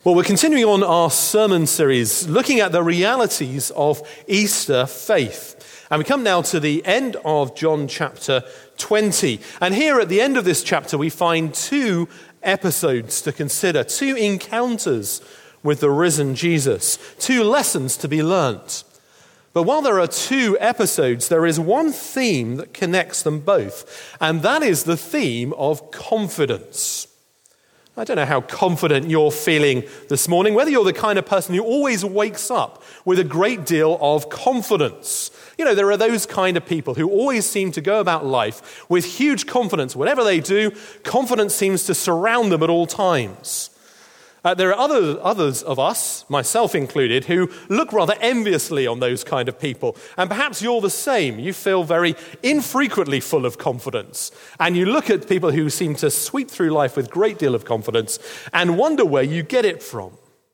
Well, we're continuing on our sermon series, looking at the realities of Easter faith. And we come now to the end of John chapter 20. And here at the end of this chapter, we find two episodes to consider, two encounters with the risen Jesus, two lessons to be learnt. But while there are two episodes, there is one theme that connects them both, and that is the theme of confidence. I don't know how confident you're feeling this morning, whether you're the kind of person who always wakes up with a great deal of confidence. You know, there are those kind of people who always seem to go about life with huge confidence. Whatever they do, confidence seems to surround them at all times. There are others of us, myself included, who look rather enviously on those kind of people. And perhaps you're the same. You feel very infrequently full of confidence. And you look at people who seem to sweep through life with a great deal of confidence and wonder where you get it from.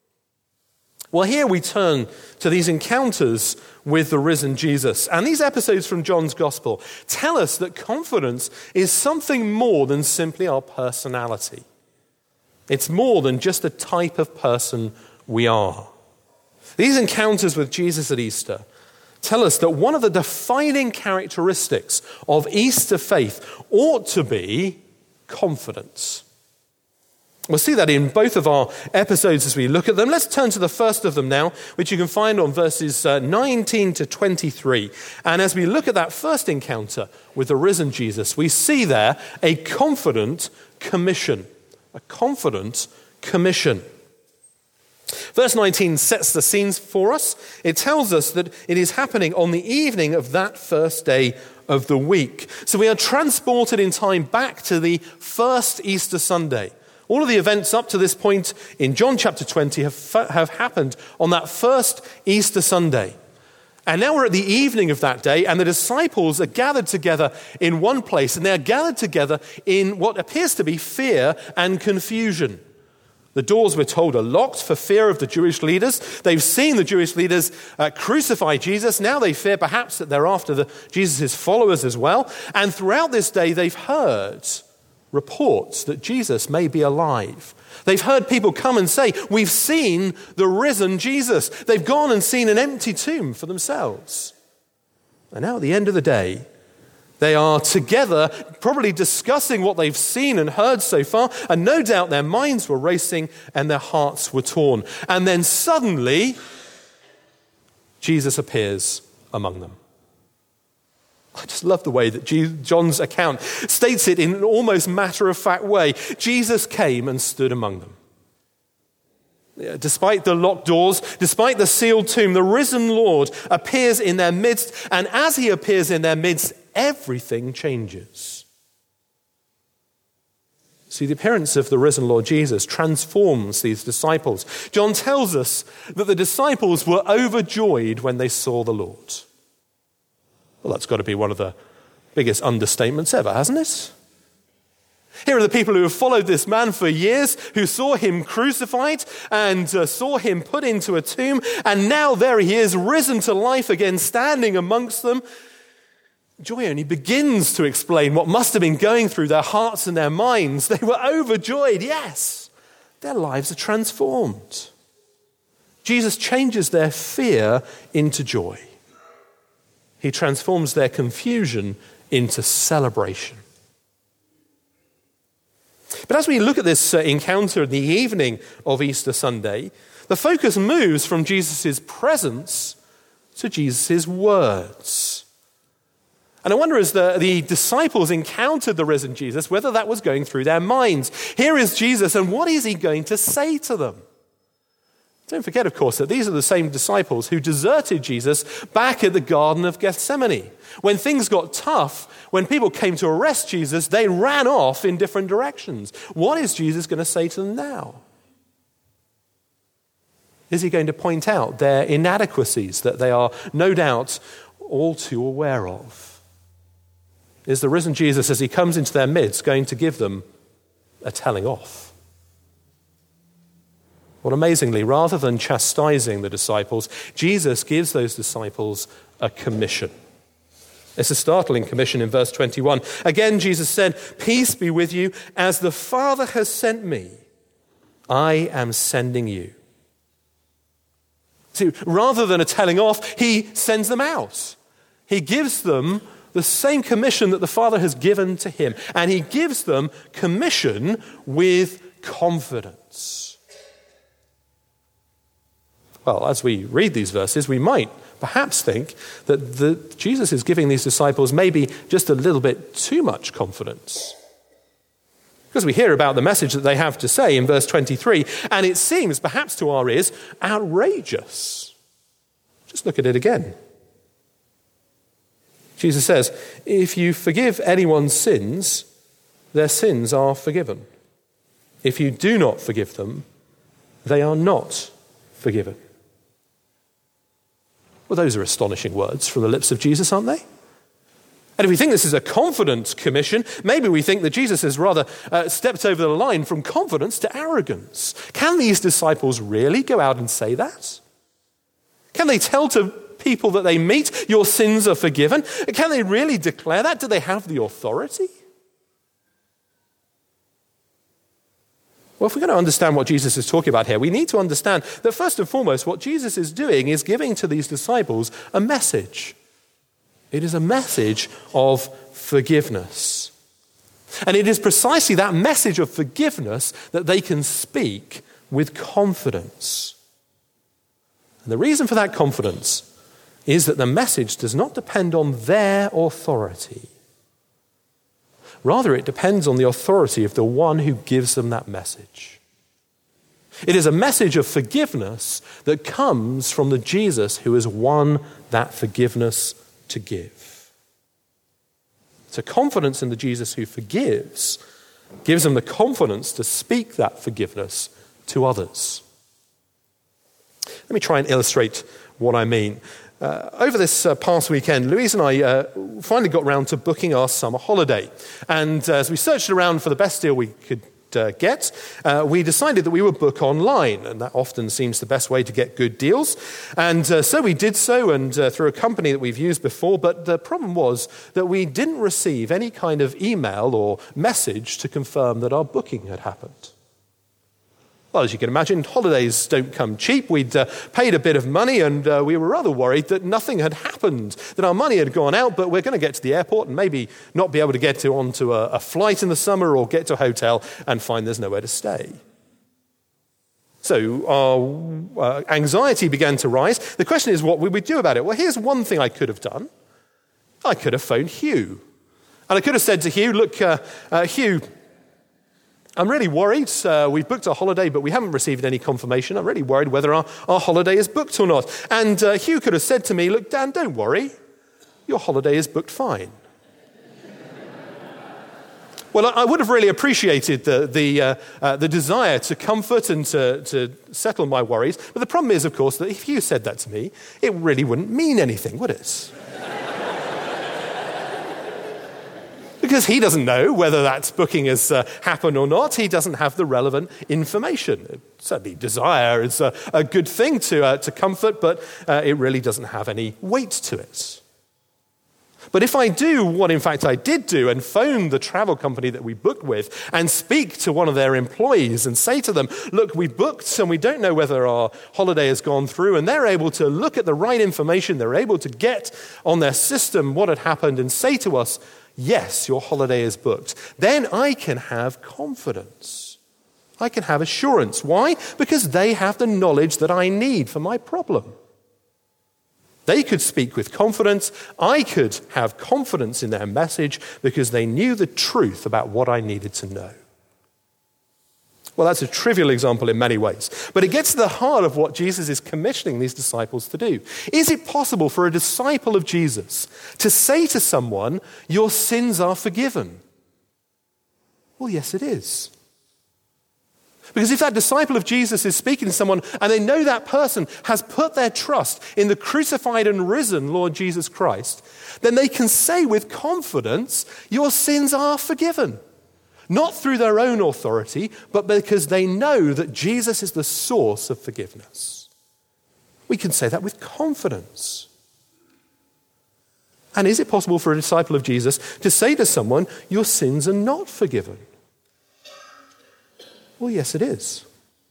Well, here we turn to these encounters with the risen Jesus. And these episodes from John's Gospel tell us that confidence is something more than simply our personality. It's more than just the type of person we are. These encounters with Jesus at Easter tell us that one of the defining characteristics of Easter faith ought to be confidence. We'll see that in both of our episodes as we look at them. Let's turn to the first of them now, which you can find on verses 19 to 23. And as we look at that first encounter with the risen Jesus, we see there a confident commission. A confident commission. Verse 19 sets the scenes for us. It tells us that it is happening on the evening of that first day of the week. So we are transported in time back to the first Easter Sunday. All of the events up to this point in John chapter 20 have happened on that first Easter Sunday. And now we're at the evening of that day, and the disciples are gathered together in one place, and they're gathered together in what appears to be fear and confusion. The doors, we're told, are locked for fear of the Jewish leaders. They've seen the Jewish leaders crucify Jesus. Now they fear perhaps that they're after Jesus' followers as well. And throughout this day, they've heard reports that Jesus may be alive. They've heard people come and say, we've seen the risen Jesus. They've gone and seen an empty tomb for themselves. And now at the end of the day, they are together probably discussing what they've seen and heard so far, and no doubt their minds were racing and their hearts were torn. And then suddenly, Jesus appears among them. I just love the way that John's account states it in an almost matter-of-fact way. Jesus came and stood among them. Despite the locked doors, despite the sealed tomb, the risen Lord appears in their midst, and as he appears in their midst, everything changes. See, the appearance of the risen Lord Jesus transforms these disciples. John tells us that the disciples were overjoyed when they saw the Lord. Well, that's got to be one of the biggest understatements ever, hasn't it? Here are the people who have followed this man for years, who saw him crucified and saw him put into a tomb, and now there he is, risen to life again, standing amongst them. Joy only begins to explain what must have been going through their hearts and their minds. They were overjoyed, yes. Their lives are transformed. Jesus changes their fear into joy. He transforms their confusion into celebration. But as we look at this encounter in the evening of Easter Sunday, the focus moves from Jesus' presence to Jesus' words. And I wonder, as the disciples encountered the risen Jesus, whether that was going through their minds. Here is Jesus, and what is he going to say to them? Don't forget, of course, that these are the same disciples who deserted Jesus back at the Garden of Gethsemane. When things got tough, when people came to arrest Jesus, they ran off in different directions. What is Jesus going to say to them now? Is he going to point out their inadequacies that they are no doubt all too aware of? Is the risen Jesus, as he comes into their midst, going to give them a telling off? Well, amazingly, rather than chastising the disciples, Jesus gives those disciples a commission. It's a startling commission in verse 21. Again, Jesus said, "Peace be with you. As the Father has sent me, I am sending you. See, rather than a telling off, he sends them out. He gives them the same commission that the Father has given to him. And he gives them commission with confidence. Well, as we read these verses, we might perhaps think that Jesus is giving these disciples maybe just a little bit too much confidence. Because we hear about the message that they have to say in verse 23, and it seems, perhaps to our ears, outrageous. Just look at it again. Jesus says, if you forgive anyone's sins, their sins are forgiven. If you do not forgive them, they are not forgiven. Well, those are astonishing words from the lips of Jesus, aren't they? And if we think this is a confident commission, maybe we think that Jesus has rather stepped over the line from confidence to arrogance. Can these disciples really go out and say that? Can they tell to people that they meet, your sins are forgiven? Can they really declare that? Do they have the authority? Well, if we're going to understand what Jesus is talking about here, we need to understand that first and foremost, what Jesus is doing is giving to these disciples a message. It is a message of forgiveness. And it is precisely that message of forgiveness that they can speak with confidence. And the reason for that confidence is that the message does not depend on their authority. Rather, it depends on the authority of the one who gives them that message. It is a message of forgiveness that comes from the Jesus who has won that forgiveness to give. So confidence in the Jesus who forgives gives them the confidence to speak that forgiveness to others. Let me try and illustrate what I mean. Over this past weekend, Louise and I finally got round to booking our summer holiday. And as we searched around for the best deal we could get, we decided that we would book online. And that often seems the best way to get good deals. And so we did so, and through a company that we've used before. But the problem was that we didn't receive any kind of email or message to confirm that our booking had happened. Well, as you can imagine, holidays don't come cheap. We'd paid a bit of money, and we were rather worried that nothing had happened, that our money had gone out, but we're going to get to the airport and maybe not be able to get onto a flight in the summer or get to a hotel and find there's nowhere to stay. So our anxiety began to rise. The question is, what would we do about it? Well, here's one thing I could have done. I could have phoned Hugh. And I could have said to Hugh, look, Hugh, I'm really worried. We've booked our holiday, but we haven't received any confirmation. I'm really worried whether our holiday is booked or not. And Hugh could have said to me, look, Dan, don't worry. Your holiday is booked fine. Well, I would have really appreciated the desire to comfort and to settle my worries. But the problem is, of course, that if Hugh said that to me, it really wouldn't mean anything, would it? Because he doesn't know whether that booking has happened or not. He doesn't have the relevant information. Certainly desire is a good thing to comfort, but it really doesn't have any weight to it. But if I do what in fact I did do and phone the travel company that we booked with and speak to one of their employees and say to them, look, we booked and we don't know whether our holiday has gone through, and they're able to look at the right information, they're able to get on their system what had happened and say to us, yes, your holiday is booked, then I can have confidence. I can have assurance. Why? Because they have the knowledge that I need for my problem. They could speak with confidence. I could have confidence in their message because they knew the truth about what I needed to know. Well, that's a trivial example in many ways, but it gets to the heart of what Jesus is commissioning these disciples to do. Is it possible for a disciple of Jesus to say to someone, your sins are forgiven? Well, yes, it is. Because if that disciple of Jesus is speaking to someone and they know that person has put their trust in the crucified and risen Lord Jesus Christ, then they can say with confidence, your sins are forgiven. Not through their own authority, but because they know that Jesus is the source of forgiveness. We can say that with confidence. And is it possible for a disciple of Jesus to say to someone, your sins are not forgiven? Well, yes, it is.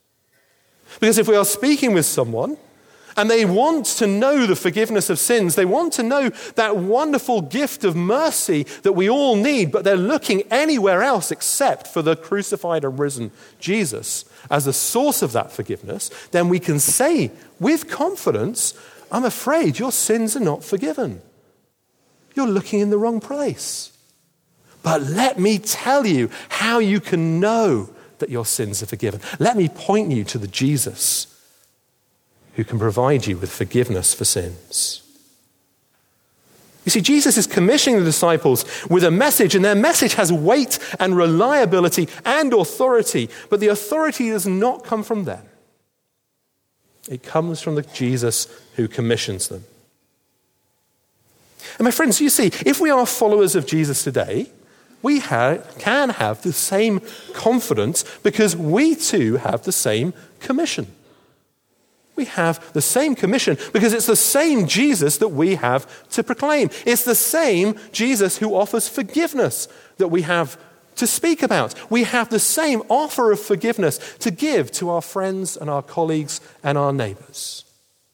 Because if we are speaking with someone and they want to know the forgiveness of sins, they want to know that wonderful gift of mercy that we all need, but they're looking anywhere else except for the crucified and risen Jesus as the source of that forgiveness, then we can say with confidence, I'm afraid your sins are not forgiven. You're looking in the wrong place. But let me tell you how you can know that your sins are forgiven. Let me point you to the Jesus who can provide you with forgiveness for sins. You see, Jesus is commissioning the disciples with a message, and their message has weight and reliability and authority, but the authority does not come from them. It comes from the Jesus who commissions them. And my friends, you see, if we are followers of Jesus today, we can have the same confidence because we too have the same commission. We have the same commission because it's the same Jesus that we have to proclaim. It's the same Jesus who offers forgiveness that we have to speak about. We have the same offer of forgiveness to give to our friends and our colleagues and our neighbors.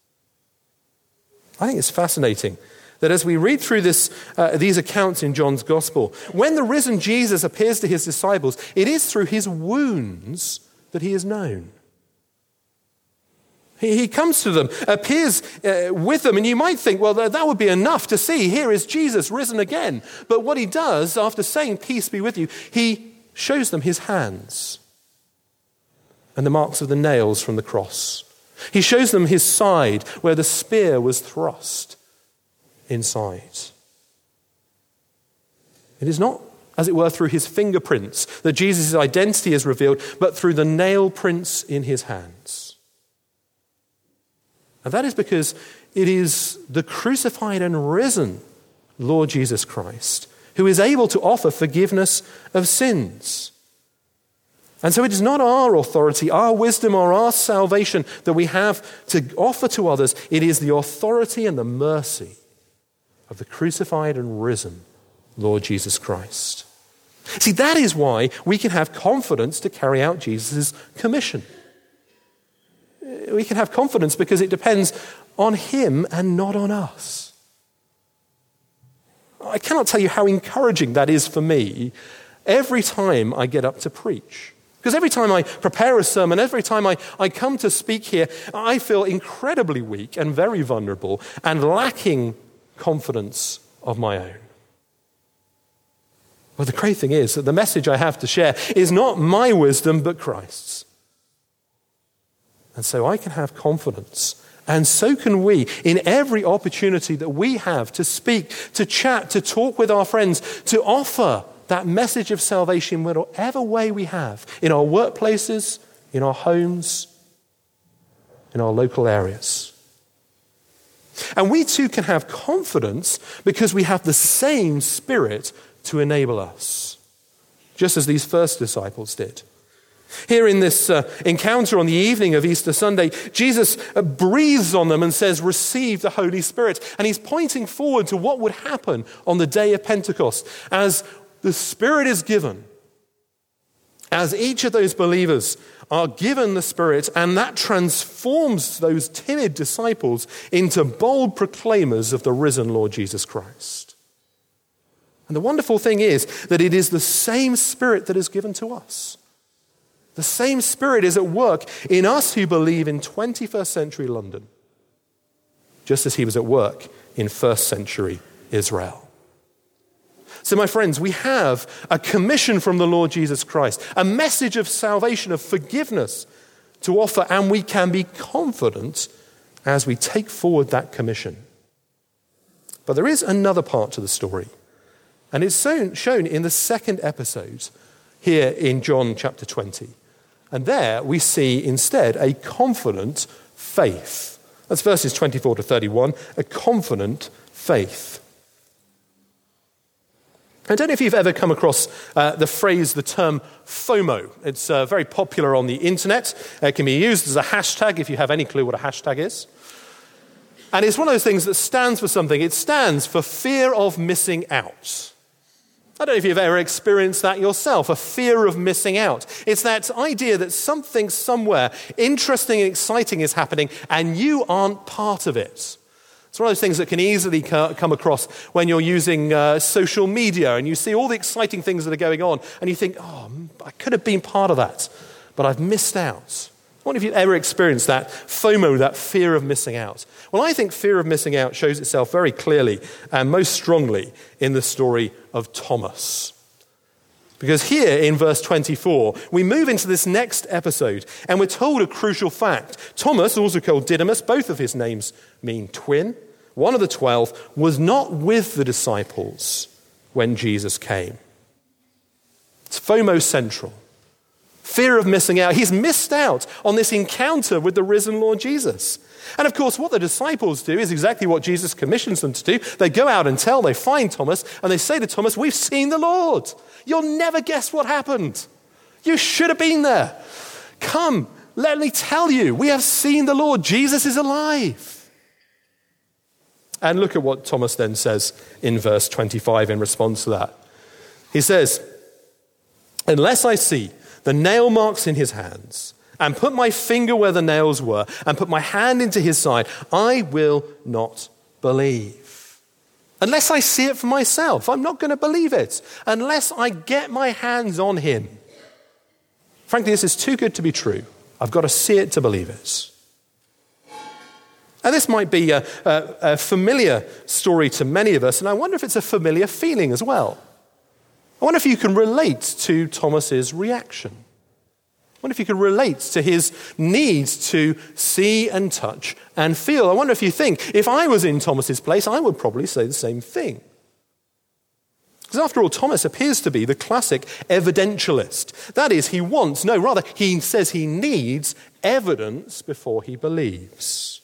I think it's fascinating that as we read through these accounts in John's Gospel, when the risen Jesus appears to his disciples, it is through his wounds that he is known. He comes to them, appears with them, and you might think, well, that would be enough to see. Here is Jesus risen again. But what he does, after saying, peace be with you, he shows them his hands and the marks of the nails from the cross. He shows them his side where the spear was thrust inside. It is not, as it were, through his fingerprints that Jesus' identity is revealed, but through the nail prints in his hands. And that is because it is the crucified and risen Lord Jesus Christ who is able to offer forgiveness of sins. And so it is not our authority, our wisdom, or our salvation that we have to offer to others. It is the authority and the mercy of the crucified and risen Lord Jesus Christ. See, that is why we can have confidence to carry out Jesus' commission. We can have confidence because it depends on him and not on us. I cannot tell you how encouraging that is for me every time I get up to preach. Because every time I prepare a sermon, every time I come to speak here, I feel incredibly weak and very vulnerable and lacking confidence of my own. Well, the great thing is that the message I have to share is not my wisdom, but Christ's. And so I can have confidence, and so can we, in every opportunity that we have to speak, to chat, to talk with our friends, to offer that message of salvation in whatever way we have, in our workplaces, in our homes, in our local areas. And we too can have confidence because we have the same Spirit to enable us, just as these first disciples did. Here in this encounter on the evening of Easter Sunday, Jesus breathes on them and says, receive the Holy Spirit. And he's pointing forward to what would happen on the day of Pentecost. As the Spirit is given, as each of those believers are given the Spirit, and that transforms those timid disciples into bold proclaimers of the risen Lord Jesus Christ. And the wonderful thing is that it is the same Spirit that is given to us. The same Spirit is at work in us who believe in 21st century London, just as he was at work in first century Israel. So my friends, we have a commission from the Lord Jesus Christ, a message of salvation, of forgiveness to offer, and we can be confident as we take forward that commission. But there is another part to the story, and it's shown in the second episode here in John chapter 20. And there we see instead a confident faith. That's verses 24 to 31, a confident faith. I don't know if you've ever come across the term FOMO. It's very popular on the internet. It can be used as a hashtag if you have any clue what a hashtag is. And it's one of those things that stands for something. It stands for fear of missing out. I don't know if you've ever experienced that yourself, a fear of missing out. It's that idea that something somewhere interesting and exciting is happening and you aren't part of it. It's one of those things that can easily come across when you're using social media and you see all the exciting things that are going on and you think, oh, I could have been part of that, but I've missed out. I wonder if you've ever experienced that FOMO, that fear of missing out. Well, I think fear of missing out shows itself very clearly and most strongly in the story of Thomas. Because here in verse 24, we move into this next episode and we're told a crucial fact. Thomas, also called Didymus, both of his names mean twin, one of the 12, was not with the disciples when Jesus came. It's FOMO central. Fear of missing out. He's missed out on this encounter with the risen Lord Jesus. And of course, what the disciples do is exactly what Jesus commissions them to do. They go out and they find Thomas, and they say to Thomas, we've seen the Lord. You'll never guess what happened. You should have been there. Come, let me tell you, we have seen the Lord. Jesus is alive. And look at what Thomas then says in verse 25 in response to that. He says, unless I see the nail marks in his hands, and put my finger where the nails were, and put my hand into his side, I will not believe. Unless I see it for myself, I'm not going to believe it. Unless I get my hands on him. Frankly, this is too good to be true. I've got to see it to believe it. And this might be a familiar story to many of us, and I wonder if it's a familiar feeling as well. I wonder if you can relate to Thomas's reaction. I wonder if you can relate to his need to see and touch and feel. I wonder if you think, if I was in Thomas's place, I would probably say the same thing. Because after all, Thomas appears to be the classic evidentialist. That is, he says he needs evidence before he believes.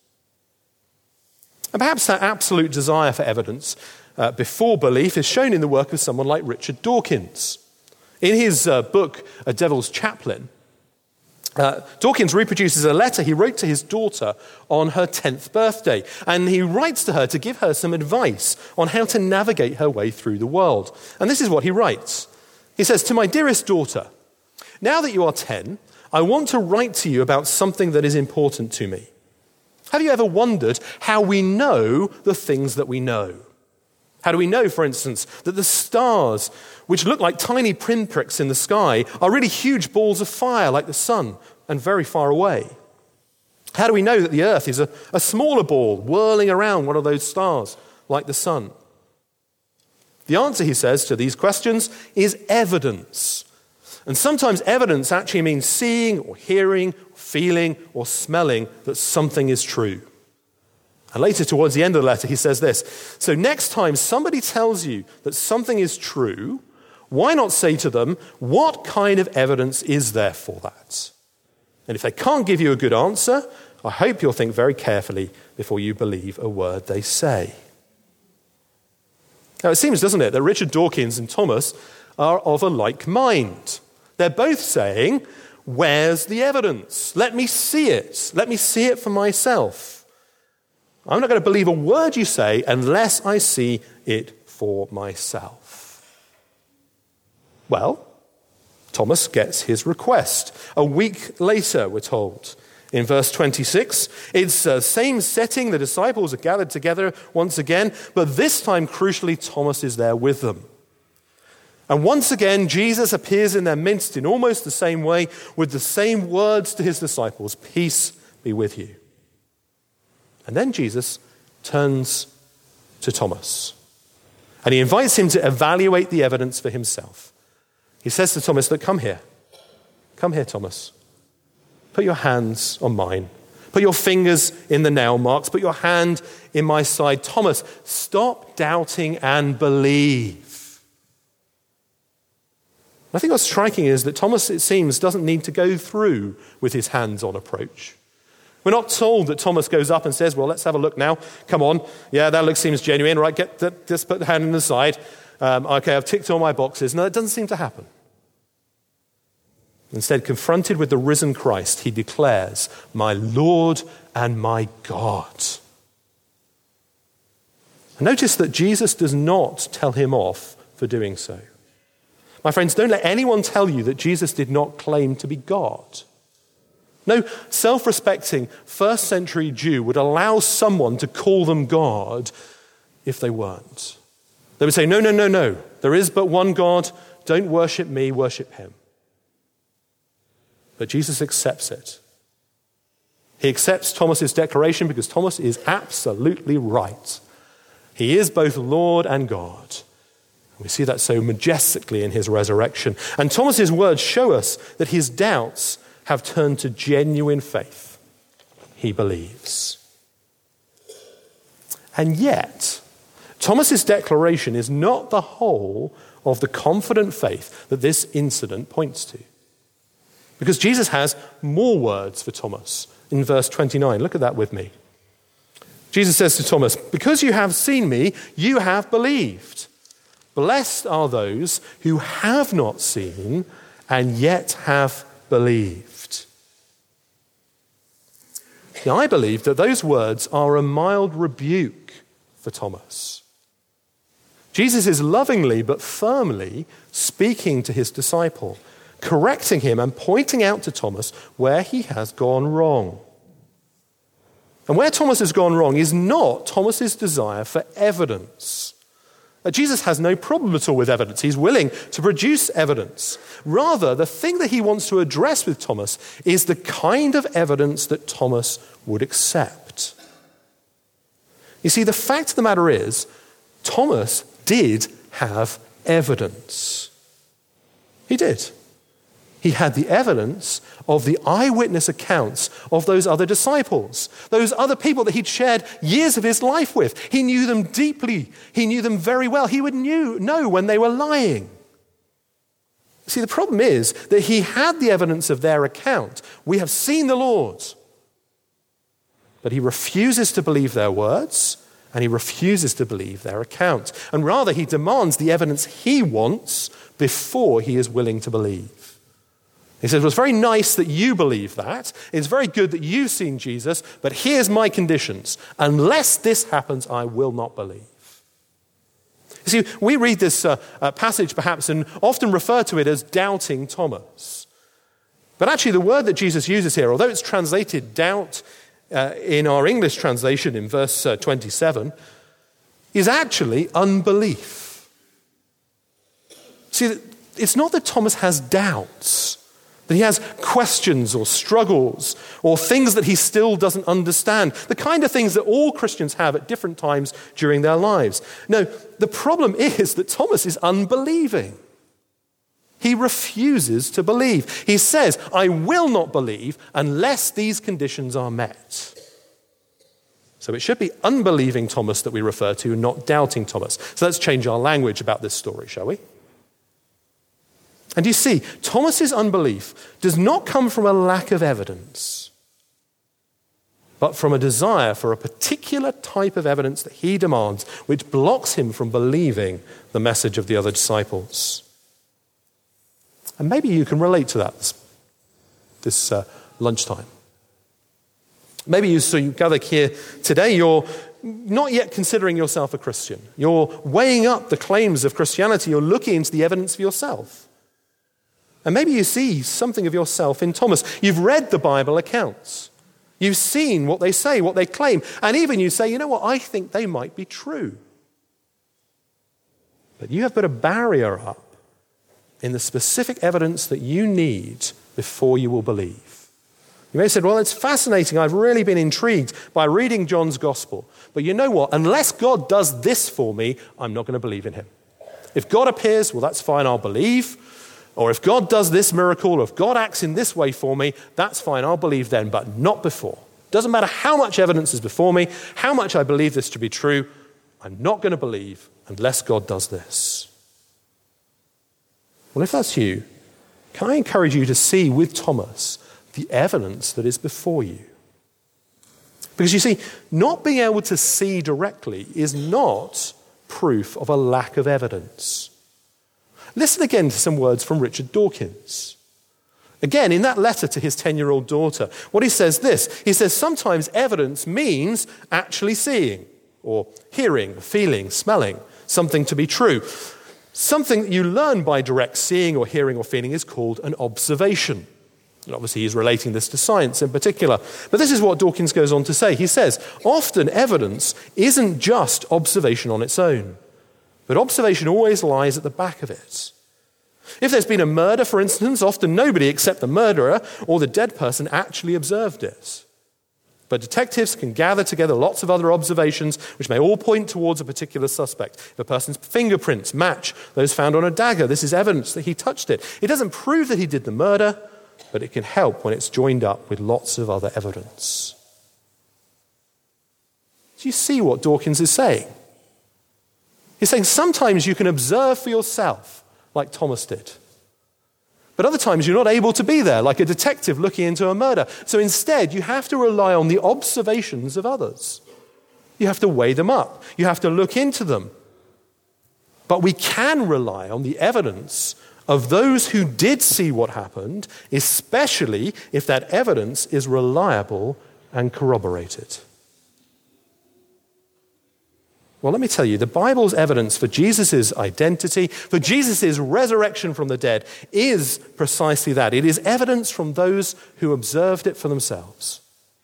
And perhaps that absolute desire for evidence before belief is shown in the work of someone like Richard Dawkins. In his book, A Devil's Chaplain, Dawkins reproduces a letter he wrote to his daughter on her 10th birthday. And he writes to her to give her some advice on how to navigate her way through the world. And this is what he writes. He says, "To my dearest daughter, now that you are 10, I want to write to you about something that is important to me. Have you ever wondered how we know the things that we know? How do we know, for instance, that the stars, which look like tiny pinpricks in the sky, are really huge balls of fire like the sun and very far away? How do we know that the earth is a smaller ball whirling around one of those stars like the sun? The answer, he says, to these questions is evidence. And sometimes evidence actually means seeing or hearing, or feeling or smelling that something is true." And later, towards the end of the letter, he says this, "So next time somebody tells you that something is true, why not say to them, what kind of evidence is there for that? And if they can't give you a good answer, I hope you'll think very carefully before you believe a word they say." Now it seems, doesn't it, that Richard Dawkins and Thomas are of a like mind. They're both saying, where's the evidence? Let me see it. Let me see it for myself. I'm not going to believe a word you say unless I see it for myself. Well, Thomas gets his request. A week later, we're told, in verse 26, it's the same setting. The disciples are gathered together once again, but this time, crucially, Thomas is there with them. And once again, Jesus appears in their midst in almost the same way, with the same words to his disciples, "Peace be with you." And then Jesus turns to Thomas and he invites him to evaluate the evidence for himself. He says to Thomas, "Look, come here. Come here, Thomas. Put your hands on mine. Put your fingers in the nail marks. Put your hand in my side. Thomas, stop doubting and believe." I think what's striking is that Thomas, it seems, doesn't need to go through with his hands-on approach. We're not told that Thomas goes up and says, "Well, let's have a look now. Come on. Yeah, that seems genuine. Right, just put the hand in the side. Okay, I've ticked all my boxes." No, that doesn't seem to happen. Instead, confronted with the risen Christ, he declares, "My Lord and my God." And notice that Jesus does not tell him off for doing so. My friends, don't let anyone tell you that Jesus did not claim to be God. No self-respecting first century Jew would allow someone to call them God if they weren't. They would say, no, there is but one God. Don't worship me, worship him. But Jesus accepts it. He accepts Thomas's declaration because Thomas is absolutely right. He is both Lord and God. We see that so majestically in his resurrection. And Thomas's words show us that his doubts have turned to genuine faith. He believes. And yet, Thomas's declaration is not the whole of the confident faith that this incident points to. Because Jesus has more words for Thomas in verse 29. Look at that with me. Jesus says to Thomas, "Because you have seen me, you have believed. Blessed are those who have not seen and yet have believed." Now, I believe that those words are a mild rebuke for Thomas. Jesus is lovingly but firmly speaking to his disciple, correcting him and pointing out to Thomas where he has gone wrong. And where Thomas has gone wrong is not Thomas's desire for evidence. Jesus has no problem at all with evidence. He's willing to produce evidence. Rather, the thing that he wants to address with Thomas is the kind of evidence that Thomas would accept. You see, the fact of the matter is, Thomas did have evidence. He did. He had the evidence of the eyewitness accounts of those other disciples, those other people that he'd shared years of his life with. He knew them deeply. He knew them very well. He would know when they were lying. See, the problem is that he had the evidence of their account. We have seen the Lord. But he refuses to believe their words, and he refuses to believe their account. And rather, he demands the evidence he wants before he is willing to believe. He says, well, it's very nice that you believe that. It's very good that you've seen Jesus, but here's my conditions. Unless this happens, I will not believe. You see, we read this passage perhaps and often refer to it as doubting Thomas. But actually the word that Jesus uses here, although it's translated doubt in our English translation in verse 27, is actually unbelief. See, it's not that Thomas has doubts, that he has questions or struggles or things that he still doesn't understand, the kind of things that all Christians have at different times during their lives. No, the problem is that Thomas is unbelieving. He refuses to believe. He says, I will not believe unless these conditions are met. So it should be unbelieving Thomas that we refer to, not doubting Thomas. So let's change our language about this story, shall we? And you see, Thomas's unbelief does not come from a lack of evidence, but from a desire for a particular type of evidence that he demands, which blocks him from believing the message of the other disciples. And maybe you can relate to that this lunchtime. Maybe you gather here today, you're not yet considering yourself a Christian. You're weighing up the claims of Christianity. You're looking into the evidence for yourself. And maybe you see something of yourself in Thomas. You've read the Bible accounts. You've seen what they say, what they claim. And even you say, you know what, I think they might be true. But you have put a barrier up in the specific evidence that you need before you will believe. You may have said, well, it's fascinating. I've really been intrigued by reading John's gospel. But you know what? Unless God does this for me, I'm not going to believe in him. If God appears, well, that's fine, I'll believe. Or if God does this miracle, or if God acts in this way for me, that's fine, I'll believe then, but not before. Doesn't matter how much evidence is before me, how much I believe this to be true, I'm not going to believe unless God does this. Well, if that's you, can I encourage you to see with Thomas the evidence that is before you? Because you see, not being able to see directly is not proof of a lack of evidence. Listen again to some words from Richard Dawkins. Again, in that letter to his 10-year-old daughter, what he says this. He says, sometimes evidence means actually seeing or hearing, feeling, smelling something to be true. Something that you learn by direct seeing or hearing or feeling is called an observation. And obviously he's relating this to science in particular. But this is what Dawkins goes on to say. He says, often evidence isn't just observation on its own, but observation always lies at the back of it. If there's been a murder, for instance, often nobody except the murderer or the dead person actually observed it. But detectives can gather together lots of other observations which may all point towards a particular suspect. If a person's fingerprints match those found on a dagger, this is evidence that he touched it. It doesn't prove that he did the murder, but it can help when it's joined up with lots of other evidence. Do you see what Dawkins is saying? He's saying sometimes you can observe for yourself, like Thomas did. But other times you're not able to be there, like a detective looking into a murder. So instead, you have to rely on the observations of others. You have to weigh them up. You have to look into them. But we can rely on the evidence of those who did see what happened, especially if that evidence is reliable and corroborated. Well, let me tell you, the Bible's evidence for Jesus' identity, for Jesus' resurrection from the dead, is precisely that. It is evidence from those who observed it for themselves.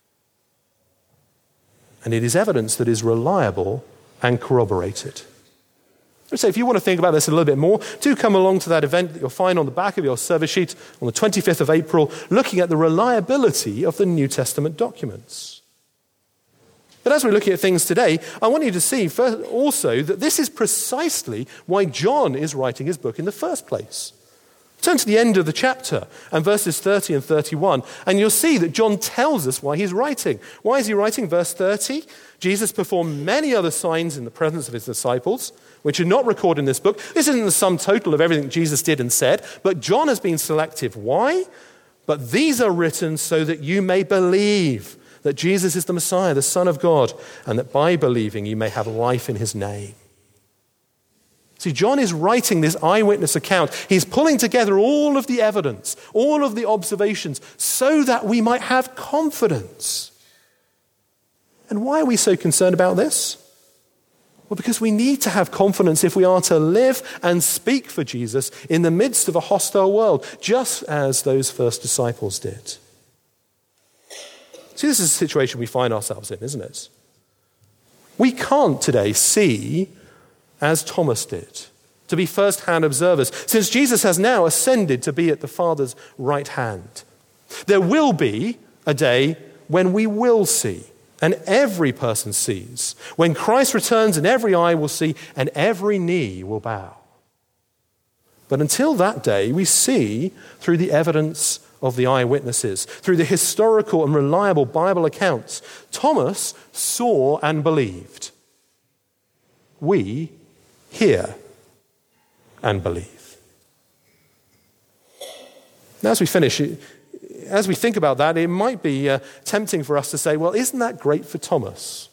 And it is evidence that is reliable and corroborated. So if you want to think about this a little bit more, do come along to that event that you'll find on the back of your service sheet on the 25th of April, looking at the reliability of the New Testament documents. But as we're looking at things today, I want you to see first also that this is precisely why John is writing his book in the first place. Turn to the end of the chapter and verses 30 and 31, and you'll see that John tells us why he's writing. Why is he writing? Verse 30, Jesus performed many other signs in the presence of his disciples, which are not recorded in this book. This isn't the sum total of everything Jesus did and said, but John has been selective. Why? But these are written so that you may believe that Jesus is the Messiah, the Son of God, and that by believing you may have life in his name. See, John is writing this eyewitness account. He's pulling together all of the evidence, all of the observations, so that we might have confidence. And why are we so concerned about this? Well, because we need to have confidence if we are to live and speak for Jesus in the midst of a hostile world, just as those first disciples did. See, this is a situation we find ourselves in, isn't it? We can't today see as Thomas did, to be first-hand observers, since Jesus has now ascended to be at the Father's right hand. There will be a day when we will see, and every person sees, when Christ returns and every eye will see and every knee will bow. But until that day, we see through the evidence of the eyewitnesses, through the historical and reliable Bible accounts. Thomas saw and believed. We hear and believe. Now, as we finish, as we think about that, it might be tempting for us to say, well, isn't that great for Thomas?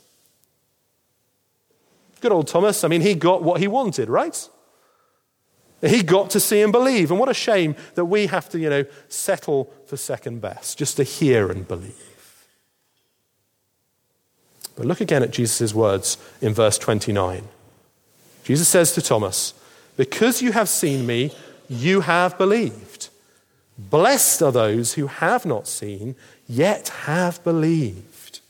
Good old Thomas. I mean, he got what he wanted, right? He got to see and believe. And what a shame that we have to, settle for second best, just to hear and believe. But look again at Jesus' words in verse 29. Jesus says to Thomas, because you have seen me, you have believed. Blessed are those who have not seen, yet have believed.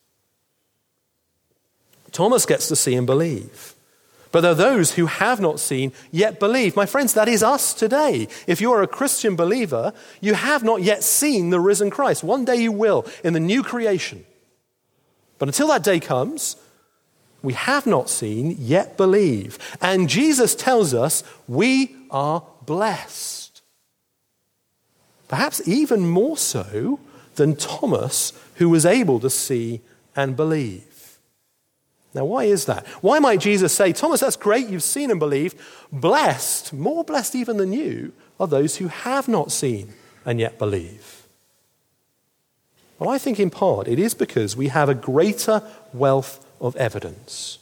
Thomas gets to see and believe. But there are those who have not seen, yet believe. My friends, that is us today. If you are a Christian believer, you have not yet seen the risen Christ. One day you will, in the new creation. But until that day comes, we have not seen, yet believe. And Jesus tells us we are blessed. Perhaps even more so than Thomas, who was able to see and believe. Now, why is that? Why might Jesus say, Thomas, that's great, you've seen and believed. Blessed, more blessed even than you, are those who have not seen and yet believe. Well, I think in part it is because we have a greater wealth of evidence.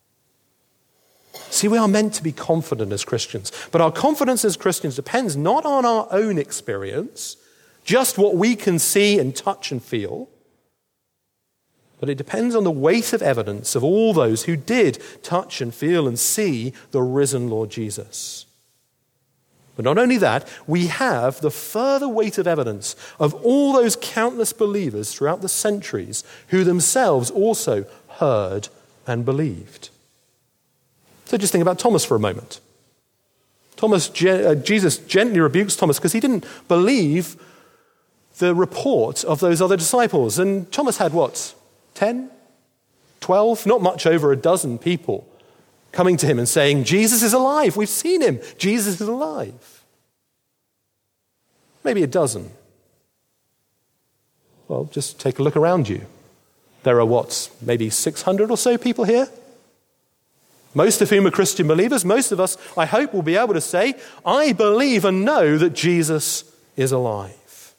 See, we are meant to be confident as Christians, but our confidence as Christians depends not on our own experience, just what we can see and touch and feel, but but it depends on the weight of evidence of all those who did touch and feel and see the risen Lord Jesus. But not only that, we have the further weight of evidence of all those countless believers throughout the centuries who themselves also heard and believed. So just think about Thomas for a moment. Jesus gently rebukes Thomas because he didn't believe the report of those other disciples. And Thomas had what? 10? 12? Not much over a dozen people coming to him and saying, Jesus is alive. We've seen him. Jesus is alive. Maybe a dozen. Well, just take a look around you. There are what? Maybe 600 or so people here? Most of whom are Christian believers. Most of us, I hope, will be able to say, I believe and know that Jesus is alive.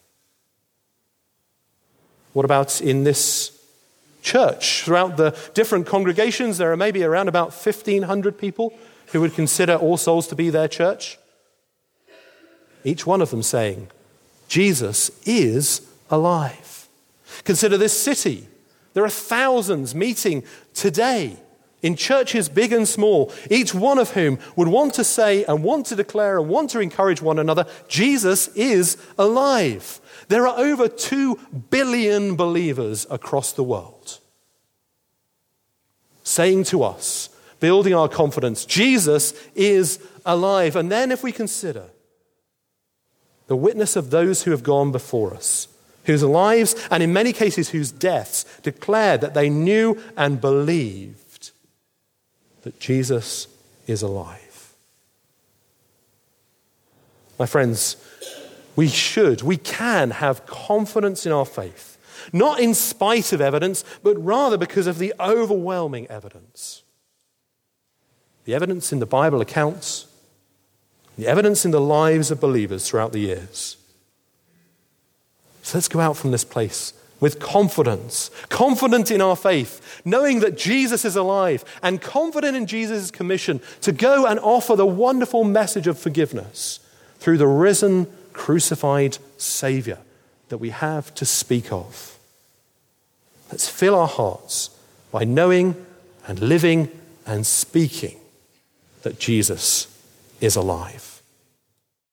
What about in this church? Throughout the different congregations, there are maybe around about 1,500 people who would consider All Souls to be their church. Each one of them saying, Jesus is alive. Consider this city. There are thousands meeting today in churches big and small, each one of whom would want to say and want to declare and want to encourage one another, Jesus is alive. There are over 2 billion believers across the world saying to us, building our confidence, Jesus is alive. And then if we consider the witness of those who have gone before us, whose lives and in many cases whose deaths declared that they knew and believed that Jesus is alive. My friends, we can have confidence in our faith, not in spite of evidence, but rather because of the overwhelming evidence. The evidence in the Bible accounts, the evidence in the lives of believers throughout the years. So let's go out from this place with confidence, confident in our faith, knowing that Jesus is alive, and confident in Jesus' commission to go and offer the wonderful message of forgiveness through the risen, crucified Savior that we have to speak of. Let's fill our hearts by knowing and living and speaking that Jesus is alive.